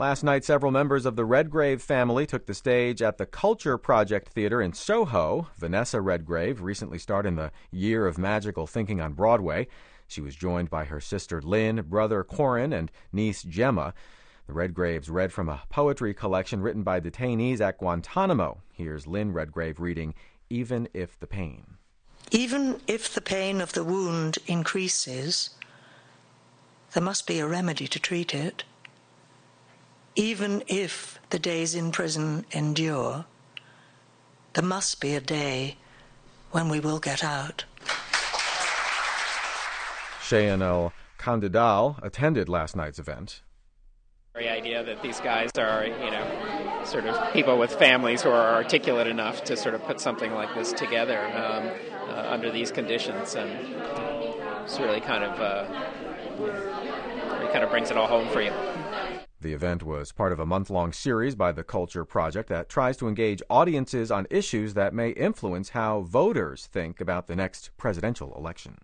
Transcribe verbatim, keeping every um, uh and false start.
Last night, several members of the Redgrave family took the stage at the Culture Project Theater in Soho. Vanessa Redgrave recently starred in the Year of Magical Thinking on Broadway. She was joined by her sister Lynn, brother Corin, and niece Gemma. The Redgraves read from a poetry collection written by detainees at Guantanamo. Here's Lynn Redgrave reading Even If the Pain. Even if the pain of the wound increases, there must be a remedy to treat it. Even if the days in prison endure, there must be a day when we will get out. Shayanel Kandidal attended last night's event. The idea that these guys are, you know, sort of people with families who are articulate enough to sort of put something like this together um, uh, under these conditions, and it's really kind of, uh, it kind of brings it all home for you. The event was part of a month-long series by the Culture Project that tries to engage audiences on issues that may influence how voters think about the next presidential election.